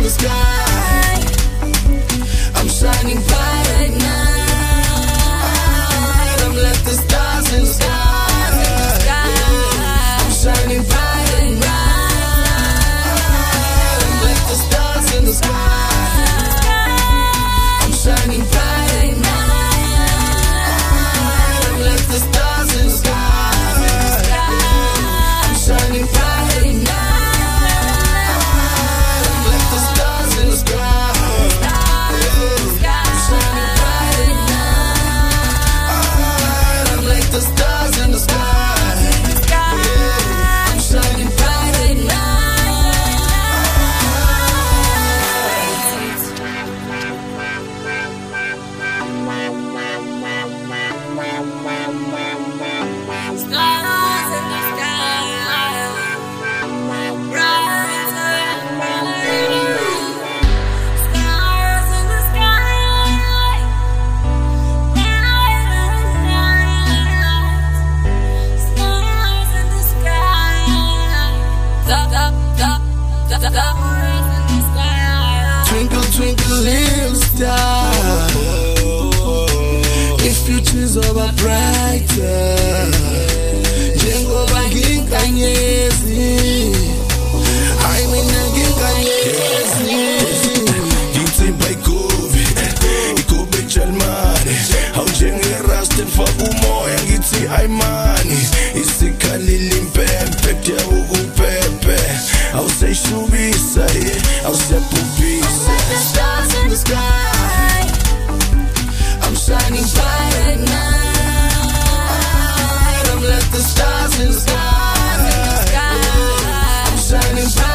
the sky. I'm shining bright at night. I'm like the stars in the sky. I'm shining bright at night. I'm like the stars in the sky. I'm shining bright at night. I'm like the stars in the sky. I'm shining bright at night. I'm like the stars in the sky. The stars in the sky. I'm shining bright at night. Stars in the sky. Brighter and brighter. Stars in the sky. Twinkle, twinkle, little star. If you choose over brighter, njengoba nginkanyezi, hayi mina nginkanyezi. Ngitsimba iguvi, iguvi jalmani. Awunjengerasta ngifaka umoya ngithi ayimani. Isikhalile impempe kuya ukupepe. Awusayishubisa, awusayabhubhisa. The stars in the sky. I'm shining bright at night. I'm like the stars in the sky. I'm shining bright.